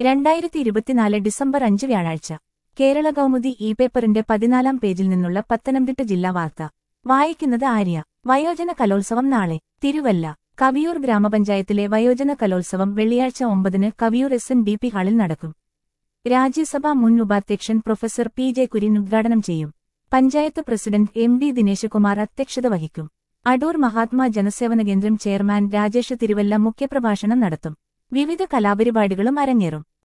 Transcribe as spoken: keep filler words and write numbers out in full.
രണ്ടായിരത്തി ഇരുപത്തിനാല് ഡിസംബർ അഞ്ച് വ്യാഴാഴ്ച കേരള കൗമുദി ഇ പേപ്പറിന്റെ പതിനാലാം പേജിൽ നിന്നുള്ള പത്തനംതിട്ട ജില്ലാ വാർത്ത വായിക്കുന്നത് ആര്യ. വയോജന കലോത്സവം നാളെ തിരുവല്ല. കവിയൂർ ഗ്രാമപഞ്ചായത്തിലെ വയോജന കലോത്സവം വെള്ളിയാഴ്ച ഒമ്പതിന് Kaviyoor S N D P ഹാളിൽ നടക്കും. രാജ്യസഭാ മുൻ ഉപാധ്യക്ഷൻ പ്രൊഫസർ പി ജെ കുര്യൻ ഉദ്ഘാടനം ചെയ്യും. Panchayat president M D Dinesh Kumar അധ്യക്ഷത വഹിക്കും. അടൂർ മഹാത്മാ ജനസേവന കേന്ദ്രം ചെയർമാൻ രാജേഷ് തിരുവല്ല മുഖ്യപ്രഭാഷണം നടത്തും. വിവിധ കലാപരിപാടികളും അരങ്ങേറും.